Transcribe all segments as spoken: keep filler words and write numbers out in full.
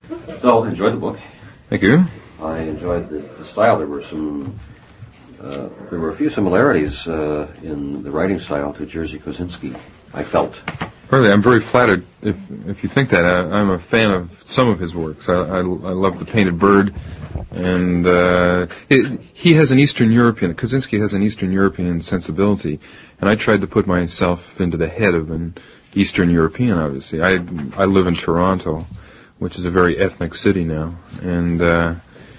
So, I enjoyed the book. Thank you. I enjoyed the, the style. There were some, uh, there were a few similarities uh, in the writing style to Jerzy Kosinski, I felt. Really, I'm very flattered if if you think that. I, I'm a fan of some of his works. I, I, I love The Painted Bird, and uh, it, he has an Eastern European, Kosinski has an Eastern European sensibility, and I tried to put myself into the head of an Eastern European, obviously. I, I live in Toronto, which is a very ethnic city now, and uh,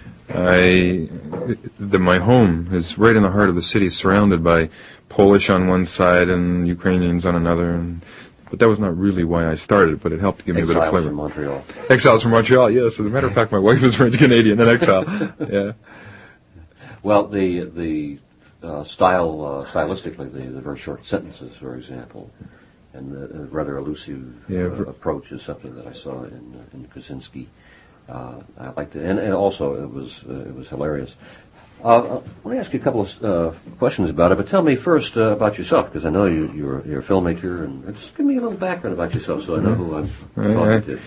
I, the, my home is right in the heart of the city, surrounded by Polish on one side and Ukrainians on another, and but that was not really why I started, but it helped to give me Exiles a bit of flavor. From Montreal. Exiles from Montreal, yes. As a matter of fact, my wife is French Canadian in exile. Yeah. Well, the the uh, style, uh, stylistically, the, the very short sentences, for example, and the uh, rather elusive Yeah, uh, approach is something that I saw in uh, in Kosinski. Uh, I liked it, and, and also it was uh, it was hilarious. Uh, let me ask you a couple of uh, questions about it, but tell me first uh, about yourself, because I know you, you're, you're a filmmaker, and just give me a little background about yourself so I know who I'm talking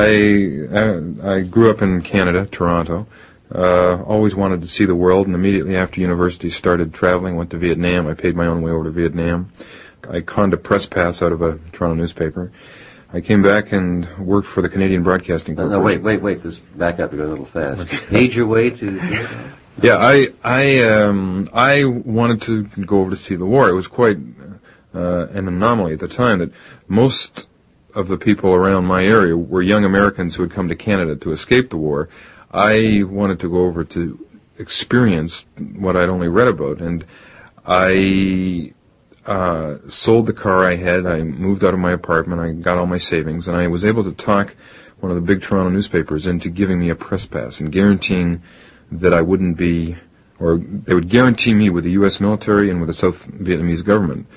to. I, I, I grew up in Canada, Toronto. Uh, always wanted to see the world, and immediately after university started traveling, went to Vietnam. I paid my own way over to Vietnam. I conned a press pass out of a Toronto newspaper. I came back and worked for the Canadian Broadcasting Corporation. No, no wait, wait, wait, just back up, you go a little fast. Okay. Paid your way to... Yeah, I I um I wanted to go over to see the war. It was quite uh, an anomaly at the time that most of the people around my area were young Americans who had come to Canada to escape the war. I wanted to go over to experience what I'd only read about, and I uh sold the car I had. I moved out of my apartment. I got all my savings, and I was able to talk one of the big Toronto newspapers into giving me a press pass and guaranteeing that I wouldn't be, or they would guarantee me with the U S military and with the South Vietnamese government.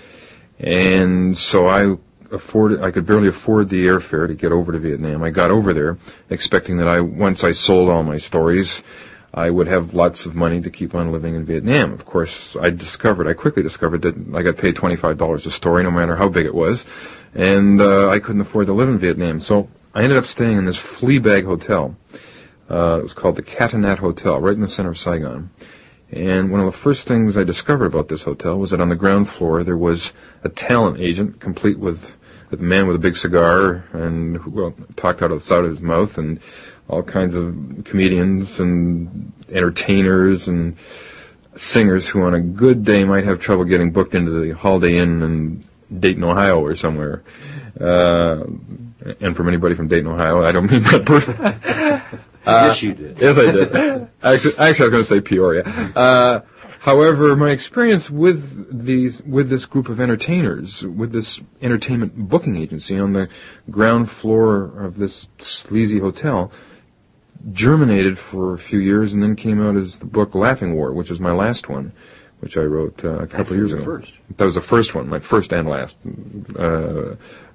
And so I afforded, I could barely afford the airfare to get over to Vietnam. I got over there expecting that I, once I sold all my stories, I would have lots of money to keep on living in Vietnam. Of course, I discovered, I quickly discovered that I got paid twenty-five dollars a story, no matter how big it was, and uh, I couldn't afford to live in Vietnam. So I ended up staying in this flea bag hotel. Uh, it was called the Catanat Hotel, right in the center of Saigon. And one of the first things I discovered about this hotel was that on the ground floor there was a talent agent, complete with a man with a big cigar and who well, talked out of the side of his mouth, and all kinds of comedians and entertainers and singers who on a good day might have trouble getting booked into the Holiday Inn in Dayton, Ohio or somewhere. Uh, and from anybody from Dayton, Ohio, I don't mean that person. Uh, yes, you did. Yes, I did. Actually, actually, I was going to say Peoria. Uh, however, my experience with these, with this group of entertainers, with this entertainment booking agency on the ground floor of this sleazy hotel, germinated for a few years and then came out as the book Laughing War, which was my last one, which I wrote uh, a couple Actually, of years ago. First. That was the first one, my first and last uh,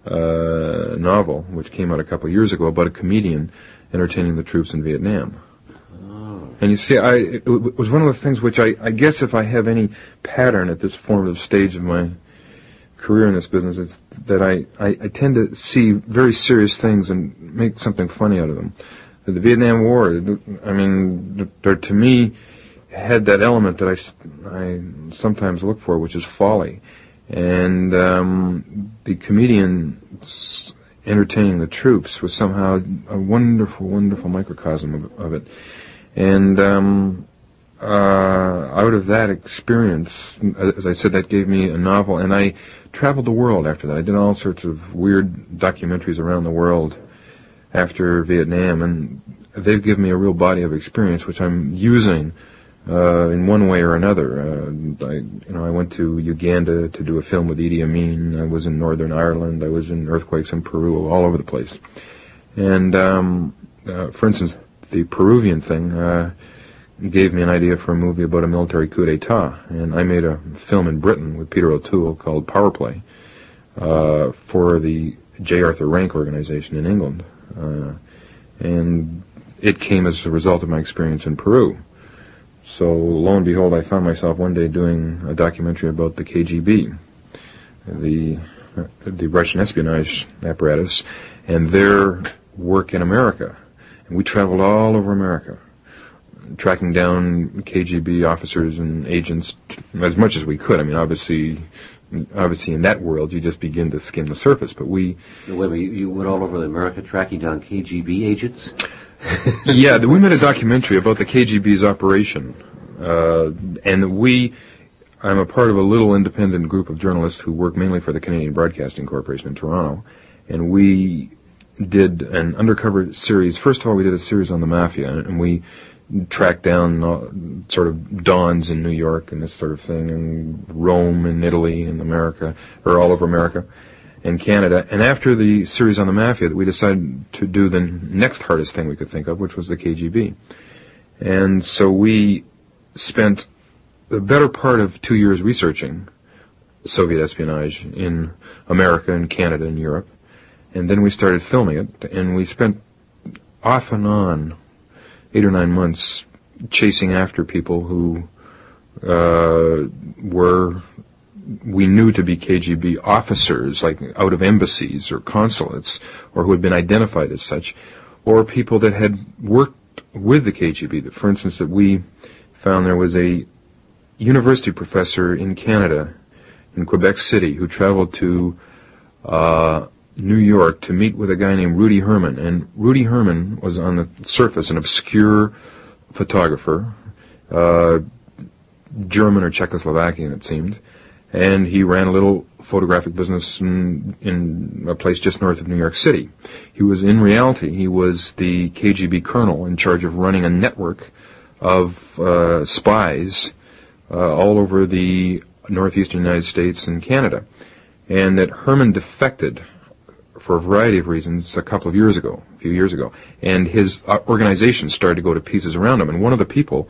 uh, novel, which came out a couple of years ago about a comedian entertaining the troops in Vietnam. Oh. And you see, I, it was one of the things which I, I guess if I have any pattern at this formative stage of my career in this business, it's that I, I, I tend to see very serious things and make something funny out of them. The Vietnam War, I mean, there, to me, had that element that I, I sometimes look for, which is folly. And um, the comedians entertaining the troops was somehow a wonderful, wonderful microcosm of, of it. And um, uh, out of that experience, as I said, that gave me a novel. And I traveled the world after that. I did all sorts of weird documentaries around the world after Vietnam, and they've given me a real body of experience, which I'm using uh, in one way or another. Uh, I, you know, I went to Uganda to do a film with Idi Amin. I was in Northern Ireland. I was in earthquakes in Peru, all over the place. And um, uh, for instance, the Peruvian thing uh, gave me an idea for a movie about a military coup d'etat, and I made a film in Britain with Peter O'Toole called Power Play uh, for the J. Arthur Rank organization in England. Uh, and it came as a result of my experience in Peru. So lo and behold, I found myself one day doing a documentary about the K G B, the the Russian espionage apparatus, and their work in America. And we traveled all over America, tracking down K G B officers and agents as much as we could. I mean, obviously, obviously in that world, you just begin to skim the surface. But we... Wait a minute, you, you went all over America tracking down K G B agents? Yeah, we made a documentary about the K G B's operation. Uh, and we... I'm a part of a little independent group of journalists who work mainly for the Canadian Broadcasting Corporation in Toronto. And we did an undercover series. First of all, we did a series on the mafia, and we tracked down uh, sort of dons in New York and this sort of thing, and Rome and Italy and America, or all over America and Canada. And after the series on the mafia, we decided to do the next hardest thing we could think of, which was the K G B. And so we spent the better part of two years researching Soviet espionage in America and Canada and Europe. And then we started filming it, and we spent off and on eight or nine months chasing after people who uh, were, we knew to be K G B officers, like out of embassies or consulates, or who had been identified as such, or people that had worked with the K G B. For instance, that we found there was a university professor in Canada, in Quebec City, who traveled to uh, New York to meet with a guy named Rudy Herman. And Rudy Herman was on the surface an obscure photographer, uh, German or Czechoslovakian it seemed, and he ran a little photographic business in, in a place just north of New York City. He was, in reality, he was the K G B colonel in charge of running a network of uh, spies uh, all over the northeastern United States and Canada. And that Herman defected for a variety of reasons a couple of years ago, a few years ago, and his uh, organization started to go to pieces around him. And one of the people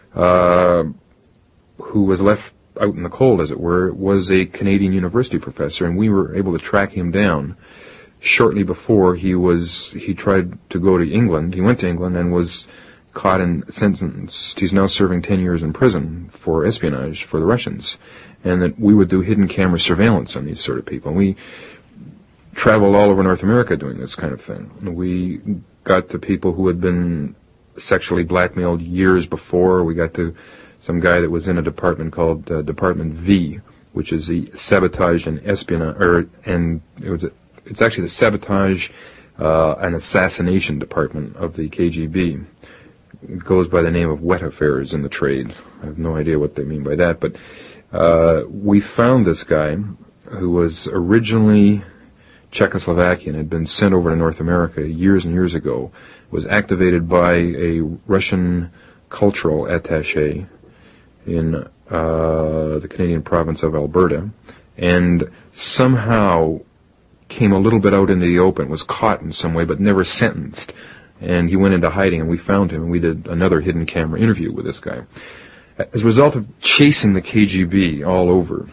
uh, who was left out in the cold, as it were, was a Canadian university professor, and we were able to track him down shortly before he was, he tried to go to England. He went to England and was caught and sentenced. He's now serving ten years in prison for espionage for the Russians, and that we would do hidden camera surveillance on these sort of people. And we traveled all over North America doing this kind of thing. We got to people who had been sexually blackmailed years before. We got to some guy that was in a department called uh, Department V, which is the sabotage and espionage, or, and it was a, it's actually the sabotage uh, and assassination department of the K G B. It goes by the name of wet affairs in the trade. I have no idea what they mean by that, but uh, we found this guy who was originally Czechoslovakian, had been sent over to North America years and years ago, was activated by a Russian cultural attaché in uh, the Canadian province of Alberta, and somehow came a little bit out into the open, was caught in some way, but never sentenced. And he went into hiding, and we found him, and we did another hidden camera interview with this guy. As a result of chasing the K G B all over,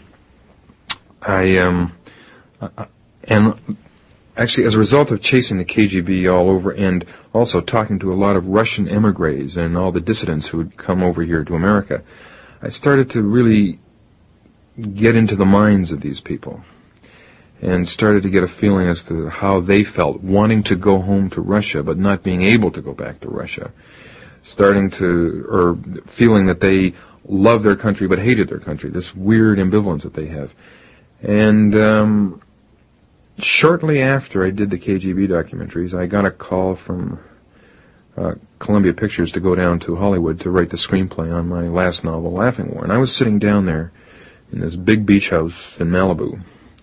I, um, I, and actually as a result of chasing the K G B all over, and also talking to a lot of Russian emigres and all the dissidents who had come over here to America, I started to really get into the minds of these people, and started to get a feeling as to how they felt, wanting to go home to Russia, but not being able to go back to Russia. Starting to, or feeling that they loved their country but hated their country, this weird ambivalence that they have. And um, shortly after I did the K G B documentaries, I got a call from uh, Columbia Pictures to go down to Hollywood to write the screenplay on my last novel, Laughing War. And I was sitting down there in this big beach house in Malibu.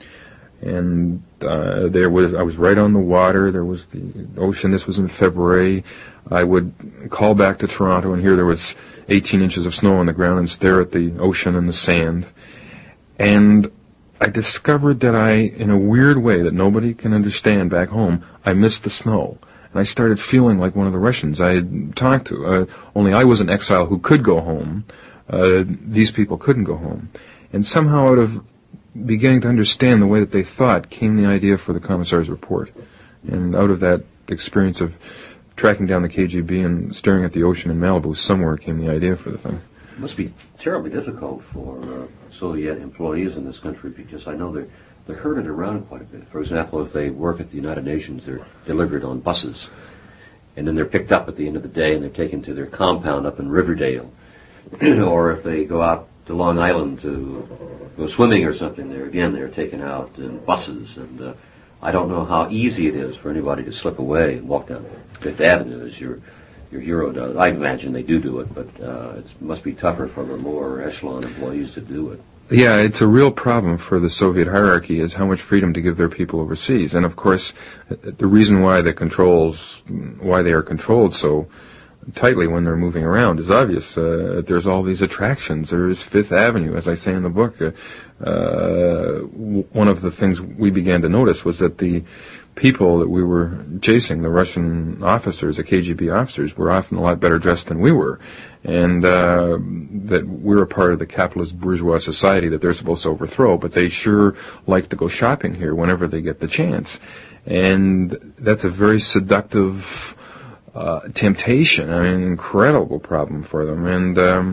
And uh, there was, I was right on the water. There was the ocean. This was in February. I would call back to Toronto and hear there was eighteen inches of snow on the ground and stare at the ocean and the sand. And I discovered that I, in a weird way that nobody can understand back home, I missed the snow. And I started feeling like one of the Russians I had talked to. Uh, only I was an exile who could go home. Uh, these people couldn't go home. And somehow out of beginning to understand the way that they thought came the idea for the Commissar's Report. And out of that experience of tracking down the K G B and staring at the ocean in Malibu, somewhere came the idea for the thing. It must be terribly difficult for uh, Soviet employees in this country, because I know they're, they're herded around quite a bit. For example, if they work at the United Nations, they're delivered on buses. and then they're picked up at the end of the day and they're taken to their compound up in Riverdale. Or if they go out to Long Island to go swimming or something, there again they're taken out in buses. And uh, I don't know how easy it is for anybody to slip away and walk down Fifth Avenue as your your hero does. I imagine they do do it, but uh, it must be tougher for the lower echelon employees to do it. Yeah, it's a real problem for the Soviet hierarchy is how much freedom to give their people overseas. And of course, the reason why the controls, why they are controlled so tightly when they're moving around is obvious. Uh, there's all these attractions. There's Fifth Avenue, as I say in the book. Uh, uh, one of the things we began to notice was that the people that we were chasing, the Russian officers, the K G B officers, were often a lot better dressed than we were. And uh, that we're a part of the capitalist bourgeois society that they're supposed to overthrow, but they sure like to go shopping here whenever they get the chance. And that's a very seductive Uh, temptation, I mean, incredible problem for them. And um,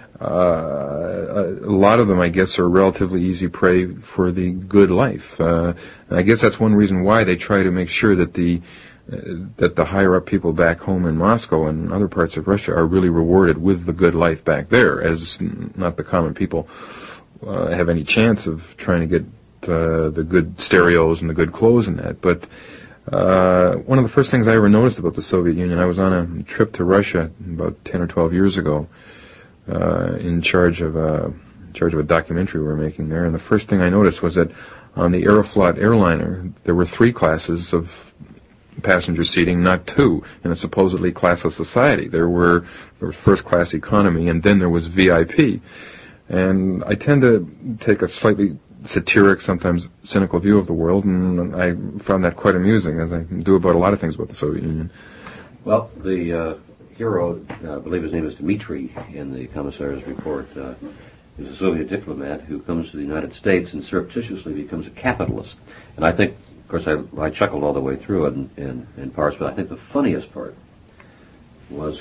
uh, a lot of them, I guess, are relatively easy prey for the good life. Uh, and I guess that's one reason why they try to make sure that the uh, that the higher-up people back home in Moscow and other parts of Russia are really rewarded with the good life back there, as not the common people uh, have any chance of trying to get uh, the good stereos and the good clothes and that. But Uh, one of the first things I ever noticed about the Soviet Union, I was on a trip to Russia about ten or twelve years ago, uh, in charge of a, in charge of a documentary we were making there, and the first thing I noticed was that on the Aeroflot airliner, there were three classes of passenger seating, not two, in a supposedly classless society. There were, there was first class economy, and then there was V I P. And I tend to take a slightly satiric, sometimes cynical view of the world, and I found that quite amusing, as I do about a lot of things about the Soviet Union. Well, the uh, hero, uh, I believe his name is Dmitri in the Commissar's report, uh, is a Soviet diplomat who comes to the United States and surreptitiously becomes a capitalist. And I think, of course, I, I chuckled all the way through it in, in, in parts, but I think the funniest part was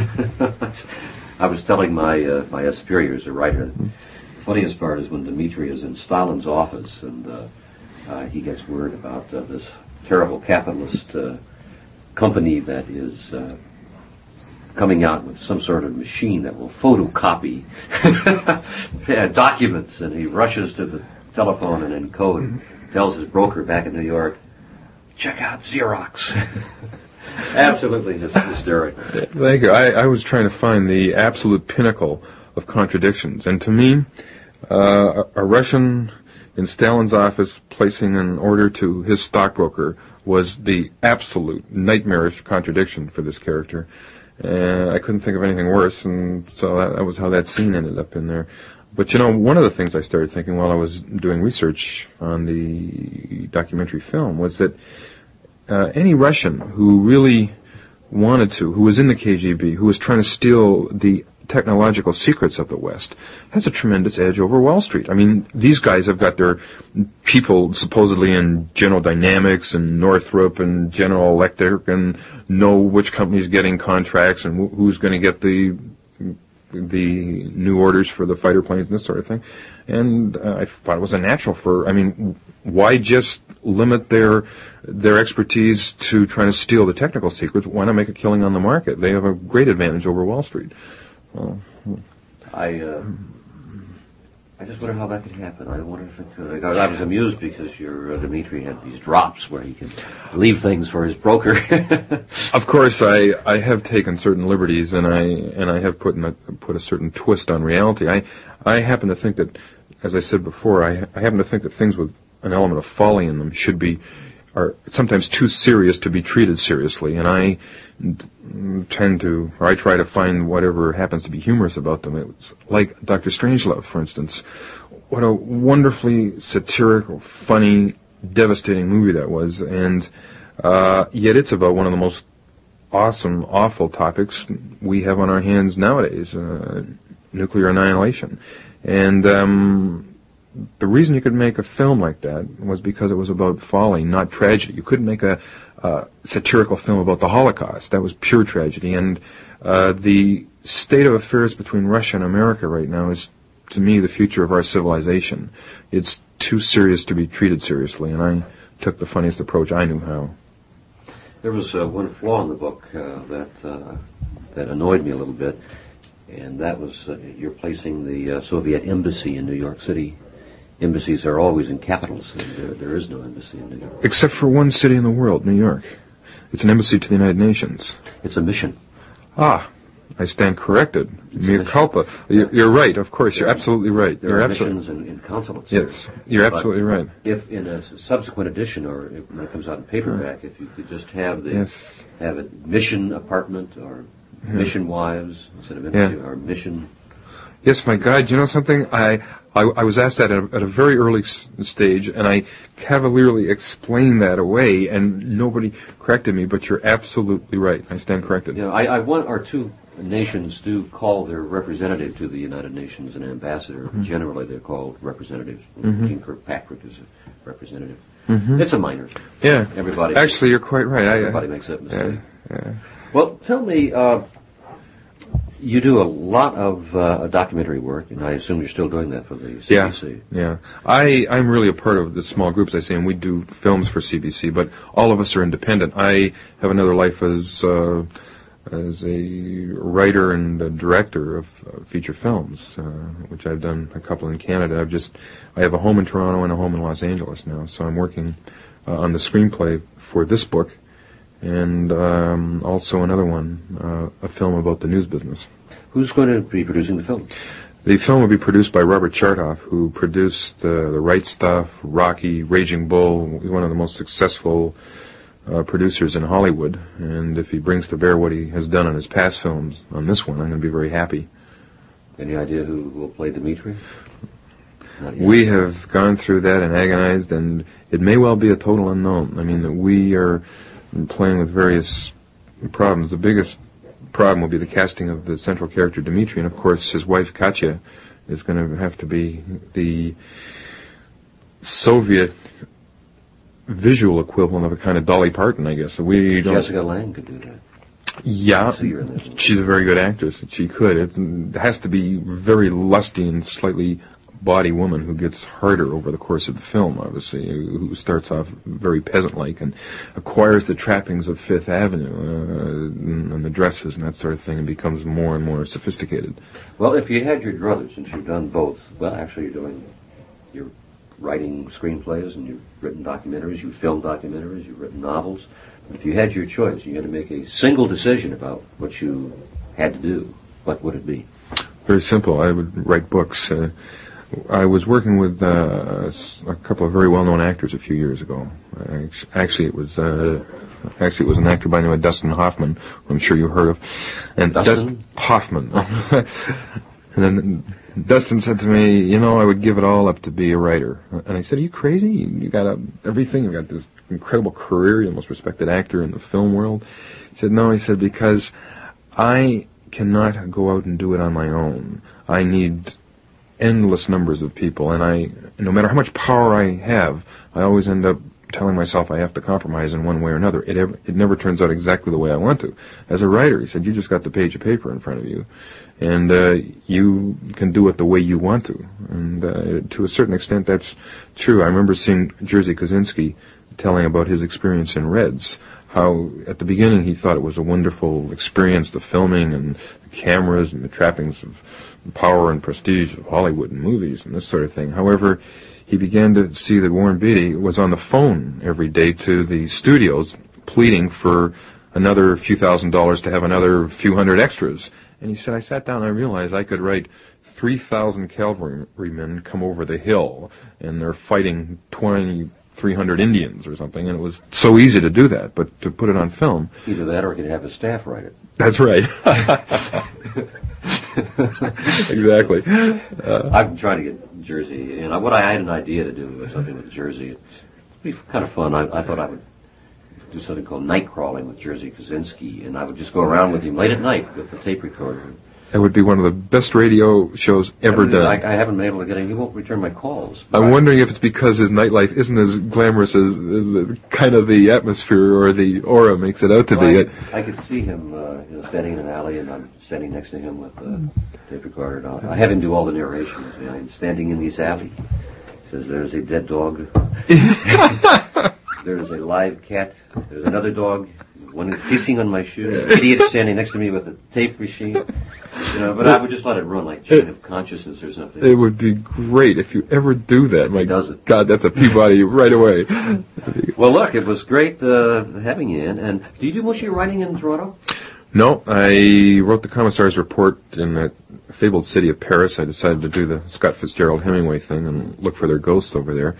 I was telling my uh, my superiors, a writer, the funniest part is when Dmitri is in Stalin's office and uh, uh, he gets word about uh, this terrible capitalist uh, company that is uh, coming out with some sort of machine that will photocopy documents, and he rushes to the telephone and in code tells his broker back in New York, check out Xerox. Absolutely hysterical. Thank you. I, I was trying to find the absolute pinnacle of contradictions, and to me, uh, a, a Russian in Stalin's office placing an order to his stockbroker was the absolute nightmarish contradiction for this character. Uh, I couldn't think of anything worse, and so that, that was how that scene ended up in there. But, you know, one of the things I started thinking while I was doing research on the documentary film was that uh, any Russian who really wanted to, who was in the K G B, who was trying to steal the technological secrets of the West, has a tremendous edge over Wall Street. I mean, these guys have got their people supposedly in General Dynamics and Northrop and General Electric and know which company's getting contracts and wh- who's going to get the the new orders for the fighter planes and this sort of thing. And uh, I thought it was a natural for, I mean, why just limit their their expertise to trying to steal the technical secrets? Why not make a killing on the market? They have a great advantage over Wall Street. Well, I uh, I just wonder how that could happen. I wonder if it could. I, I was amused because your uh, Dmitri had these drops where he can leave things for his broker. Of course, I, I have taken certain liberties, and I and I have put in a, put a certain twist on reality. I I happen to think that, as I said before, I I happen to think that things with an element of folly in them should be are sometimes too serious to be treated seriously, and I tend to, or I try to find whatever happens to be humorous about them. It's like Doctor Strangelove, for instance. What a wonderfully satirical, funny, devastating movie that was, and uh, yet it's about one of the most awesome, awful topics we have on our hands nowadays, uh, nuclear annihilation. And um the reason you could make a film like that was because it was about folly, not tragedy. You couldn't make a uh, satirical film about the Holocaust. That was pure tragedy. And uh, the state of affairs between Russia and America right now is, to me, the future of our civilization. It's too serious to be treated seriously, and I took the funniest approach I knew how. There was uh, one flaw in the book uh, that uh, that annoyed me a little bit, and that was uh, you're placing the uh, Soviet embassy in New York City. Embassies are always in capitals, and there, there is no embassy in New York. Except for one city in the world, New York. It's an embassy to the United Nations. It's a mission. Ah, I stand corrected. It's Mea culpa. You're, you're right, of course. You're absolutely right. There you're are absolutely missions in, in consulates. Yes, you're But absolutely right. If in a subsequent edition, or if, when it comes out in paperback, if you could just have the Yes. have it mission apartment or Yeah. mission wives instead of embassy, Yeah. or mission. Yes, my God, you know something? I I, I was asked that at a, at a very early s- stage, and I cavalierly explained that away, and nobody corrected me, but you're absolutely right. I stand corrected. You know, I, I want our two nations do call their representative to the United Nations an ambassador. Mm-hmm. Generally, they're called representatives. Mhm. Gene Kirkpatrick is a representative. Mhm. It's a minor. Yeah. Everybody. Actually, you're quite right. I, everybody makes that mistake. Yeah, yeah. Well, tell me, uh, you do a lot of uh, documentary work, and I assume you're still doing that for the C B C. Yeah, yeah. I, I'm really a part of the small group, as I say, and we do films for C B C, but all of us are independent. I have another life as uh, as a writer and a director of uh, feature films, uh, which I've done a couple in Canada. I've just, I have a home in Toronto and a home in Los Angeles now, so I'm working uh, on the screenplay for this book, and um, also another one, uh, a film about the news business. Who's going to be producing the film? The film will be produced by Robert Chartoff, who produced uh, The Right Stuff, Rocky, Raging Bull, one of the most successful uh, producers in Hollywood. And if he brings to bear what he has done on his past films, on this one, I'm going to be very happy. Any idea who will play Dmitri? Not yet. We have gone through that and agonized, and it may well be a total unknown. I mean, we are playing with various problems. The biggest problem will be the casting of the central character Dmitri, and of course his wife Katya is going to have to be the Soviet visual equivalent of a kind of Dolly Parton, I guess. So we don't. Jessica Lange could do that. Yeah, See her in this one. she's a very good actress. She could. It has to be very lusty and slightly body woman who gets harder over the course of the film, obviously, who starts off very peasant-like and acquires the trappings of Fifth Avenue uh, and the dresses and that sort of thing, and becomes more and more sophisticated. Well, if you had your druthers, since you've done both, well, actually you're doing, you're writing screenplays and you've written documentaries, you've filmed documentaries, you've written novels. If you had your choice, you had to make a single decision about what you had to do, what would it be? Very simple. I would write books. Uh, I was working with uh, a couple of very well-known actors a few years ago. Actually, it was uh, actually it was an actor by the name of Dustin Hoffman, who I'm sure you heard of. And Dustin Dust- Hoffman. And then Dustin said to me, "You know, I would give it all up to be a writer." And I said, "Are you crazy? You got a, everything. You got this incredible career. You're the most respected actor in the film world." He said, "No," he said, "because I cannot go out and do it on my own. I need endless numbers of people, and I, no matter how much power I have, I always end up telling myself I have to compromise in one way or another. It ever, it never turns out exactly the way I want to. As a writer," he said, "you just got the page of paper in front of you, and uh, you can do it the way you want to." And uh, to a certain extent, that's true. I remember seeing Jerzy Kosinski telling about his experience in Reds, how at the beginning he thought it was a wonderful experience, the filming and the cameras and the trappings of power and prestige of Hollywood and movies and this sort of thing. However, he began to see that Warren Beatty was on the phone every day to the studios pleading for another few thousand dollars to have another few hundred extras. And he said, "I sat down and I realized I could write three thousand cavalrymen come over the hill and they're fighting twenty-three hundred Indians or something, and it was so easy to do that, but to put it on film..." Either that or you could have a staff write it. That's right. Exactly. Uh, I've been trying to get Jerzy, and I, what I had an idea to do was something with Jerzy. It'd be kind of fun. I, I thought I would do something called night crawling with Jerzy Kosinski, and I would just go around with him late at night with the tape recorder. That would be one of the best radio shows ever I mean, done. I, I haven't been able to get in. He won't return my calls. I'm Right. wondering if it's because his nightlife isn't as glamorous as, as the, kind of the atmosphere or the aura makes it out to Well, be. I, I could see him uh, you know, standing in an alley, and I'm standing next to him with the tape recorder. And I'll- I have him do all the narrations. You know, I'm standing in this alley. He says, "There's a dead dog. There's a live cat. There's another dog. one hissing on my shoes, idiot standing next to me with a tape machine. You know, but I would just let it run like chain of consciousness or something. It would be great if you ever do that. My does it. God, that's a Peabody right away. Well, look, it was great uh, having you in. And do you do most of your writing in Toronto? No, I wrote the Commissar's report in that fabled city of Paris. I decided to do the Scott Fitzgerald Hemingway thing and look for their ghosts over there.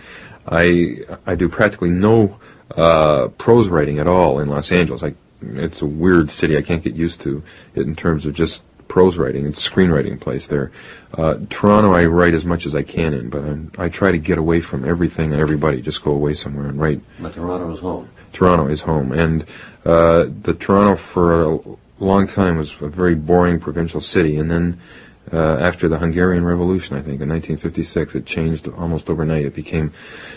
I I do practically no uh, prose writing at all in Los Angeles. I, it's a weird city. I can't get used to it in terms of just prose writing. It's a screenwriting place there. Uh, Toronto, I write as much as I can in, but I'm, I try to get away from everything and everybody. Just go away somewhere and write. But Toronto is home. Toronto is home, and uh, the Toronto for a long time was a very boring provincial city, and then uh, after the Hungarian Revolution, I think in nineteen fifty-six, it changed almost overnight. It became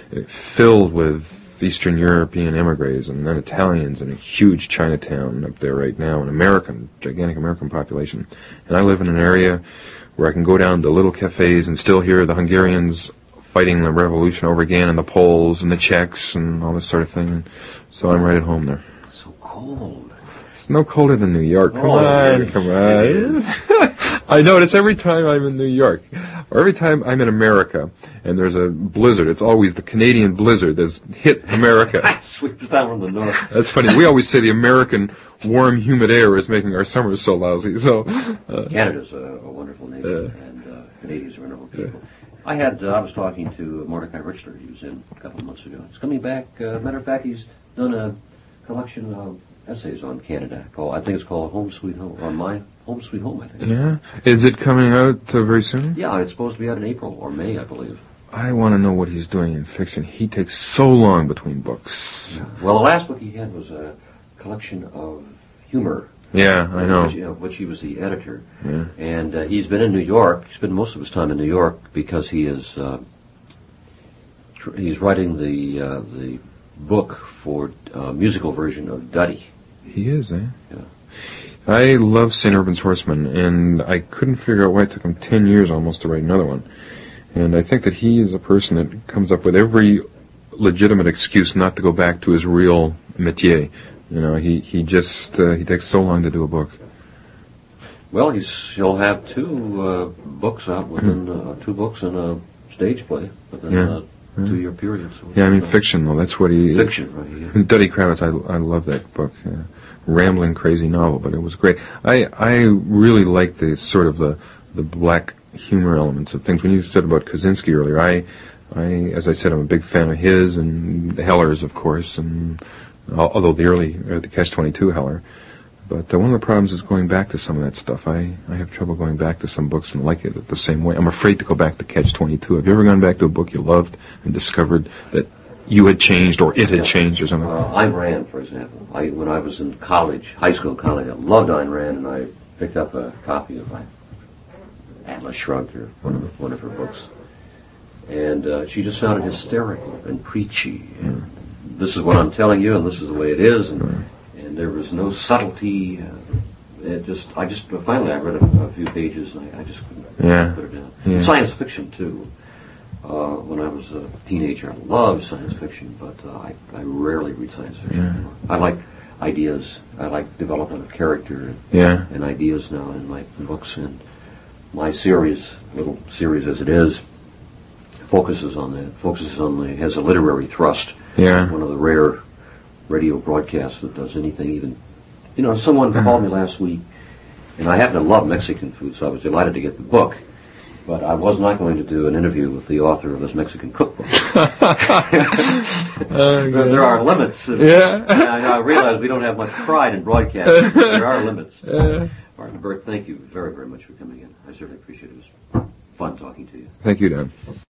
filled with Eastern European emigres, and then Italians, and a huge Chinatown up there right now, an American, gigantic American population. And I live in an area where I can go down to little cafes and still hear the Hungarians fighting the revolution over again, and the Poles and the Czechs and all this sort of thing. And so I'm right at home there. It's so cold. It's no colder than New York. Come Oh, it on, is. come It on. is. I notice every time I'm in New York, or every time I'm in America, and there's a blizzard, it's always the Canadian blizzard that's hit America. Sweeps down from the north. That's funny. We always say the American warm, humid air is making our summers so lousy. So, uh, Canada's a, a wonderful nation, Uh, and uh, Canadians are wonderful people. I had uh, I was talking to Mordecai Richler. He was in a couple of months ago. He's coming back. Uh, matter of fact, he's done a collection of essays on Canada. Called I think it's called Home Sweet Home, or My Home Sweet Home. I think. yeah. Is it coming out uh, very soon? Yeah, it's supposed to be out in April or May, I believe. I want to know what he's doing in fiction. He takes so long between books. Well, the last book he had was a collection of humor. Yeah, I know. Which, you know, which he was the editor. Yeah. And uh, he's been in New York. He's spent most of his time in New York because he is uh, tr- he's writing the uh, the book for uh, musical version of Duddy. He is, eh? Yeah. I love Saint Urban's Horseman, and I couldn't figure out why it took him ten years almost to write another one. And I think that he is a person that comes up with every legitimate excuse not to go back to his real métier. You know, he, he just, uh, he takes so long to do a book. Well, he's he'll have two uh, books out within uh, two books and a stage play within Yeah. a two-year period. So Yeah, I mean uh, fiction, though. That's what he... Fiction, right? Yeah. Duddy Kravitz, I, I love that book. Uh, rambling, crazy novel, but it was great. I, I really like the sort of the, the black humor elements of things. When you said about Kaczynski earlier, I, I, as I said, I'm a big fan of his and Heller's, of course, and although the early, uh, the Catch twenty-two Heller. But uh, one of the problems is going back to some of that stuff. I, I have trouble going back to some books and like it the same way. I'm afraid to go back to Catch twenty-two. Have you ever gone back to a book you loved and discovered that you had changed or it had changed or something? Uh, Ayn Rand, for example. I, when I was in college, high school, college, I loved Ayn Rand, and I picked up a copy of my Atlas Shrugged, or one of, the, one of her books. And uh, she just sounded hysterical and preachy. And this is what I'm telling you, and this is the way it is. And, and there was no subtlety. Uh, it just, I just, finally I read a, a few pages, and I, I just couldn't Yeah. put it down. Yeah. Science fiction, too. Uh, when I was a teenager, I loved science fiction, but uh, I, I rarely read science fiction Yeah. anymore. I like ideas. I like development of character Yeah. and ideas now in my books. And my series, little series as it is, focuses on that. Focuses on the has a literary thrust. Yeah. One of the rare radio broadcasts that does anything even. You know, someone called me last week, and I happen to love Mexican food, so I was delighted to get the book. But I was not going to do an interview with the author of this Mexican cookbook. there, there are limits. Yeah. I, I realize we don't have much pride in broadcasting, but there are limits. Uh, All right, Bert, thank you very, very much for coming in. I certainly appreciate it. It was fun talking to you. Thank you, Dan.